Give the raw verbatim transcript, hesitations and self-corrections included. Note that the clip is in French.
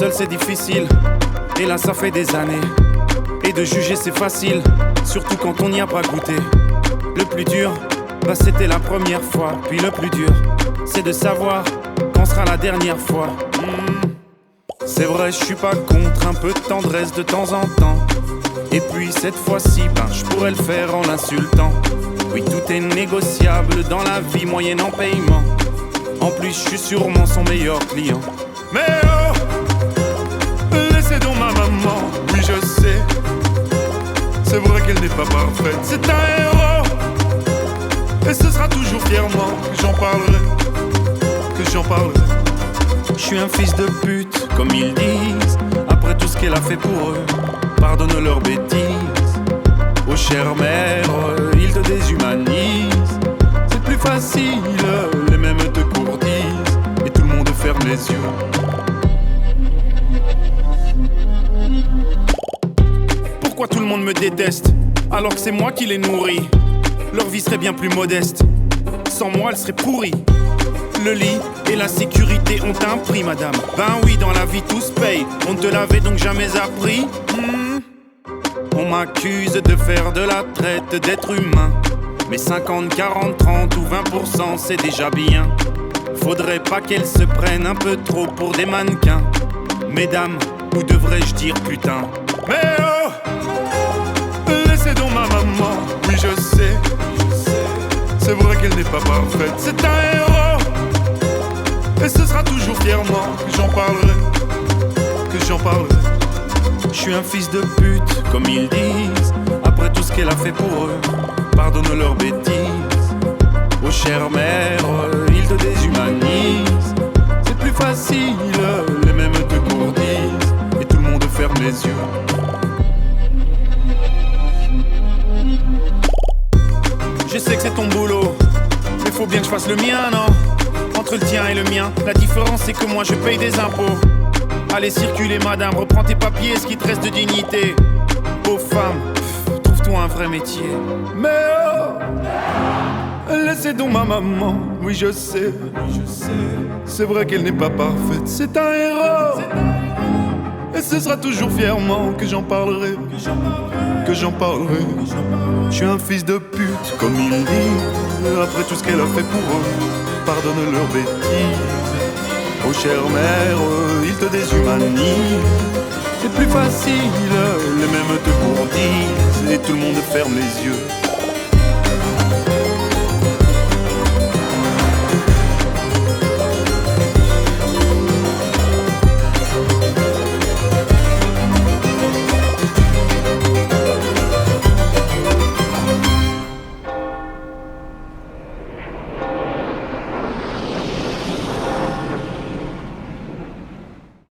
seul c'est difficile, et là ça fait des années. Et de juger c'est facile, surtout quand on n'y a pas goûté. Le plus dur, bah c'était la première fois. Puis le plus dur, c'est de savoir quand sera la dernière fois. mmh. C'est vrai, je suis pas contre un peu de tendresse de temps en temps. Et puis cette fois-ci, ben je pourrais le faire en l'insultant. Oui, tout est négociable dans la vie, moyennant paiement. En plus, je suis sûrement son meilleur client. Mais oh, laissez donc ma maman, oui je sais. C'est vrai qu'elle n'est pas parfaite, c'est un héros. Et ce sera toujours fièrement que j'en parlerai, que j'en parlerai. Je suis un fils de pute, comme ils disent. Après tout ce qu'elle a fait pour eux, pardonne leurs bêtises. Oh chère mère, ils te déshumanisent. C'est plus facile, les mêmes te courtisent. Et tout le monde ferme les yeux. Pourquoi tout le monde me déteste, alors que c'est moi qui les nourris? Leur vie serait bien plus modeste, sans moi elle serait pourrie. Le lit et la sécurité ont un prix, madame. Ben oui, dans la vie tout se paye. On te l'avait donc jamais appris. mmh. On m'accuse de faire de la traite d'êtres humains. Mais cinquante, quarante, trente ou vingt pour cent c'est déjà bien. Faudrait pas qu'elles se prennent un peu trop pour des mannequins. Mesdames, ou devrais-je dire putain? Mais oh, laissez donc ma maman, oui je sais. C'est vrai qu'elle n'est pas parfaite, c'est un héros. Et ce sera toujours fièrement que j'en parlerai, que j'en parlerai. Je suis un fils de pute, comme ils disent. Après tout ce qu'elle a fait pour eux, pardonne leurs bêtises. Oh chère mère, ils te déshumanisent. C'est plus facile, les mêmes te courtisent. Et tout le monde ferme les yeux. Je sais que c'est ton boulot, mais faut bien que je fasse le mien, non? Entre le tien et le mien, la différence c'est que moi je paye des impôts. Allez circuler madame, reprends tes papiers, ce qui te reste de dignité. Pauvre femme, pff, trouve-toi un vrai métier. Mais oh, laissez donc ma maman, oui je sais. C'est vrai qu'elle n'est pas parfaite, c'est un héros. Et ce sera toujours fièrement que j'en parlerai, que j'en parlerai. Je suis un fils de pute, comme ils disent. Après tout ce qu'elle a fait pour eux, pardonne leurs bêtises. Oh chère mère, ils te déshumanisent. C'est plus facile, les mêmes te courtisent. Et tout le monde ferme les yeux.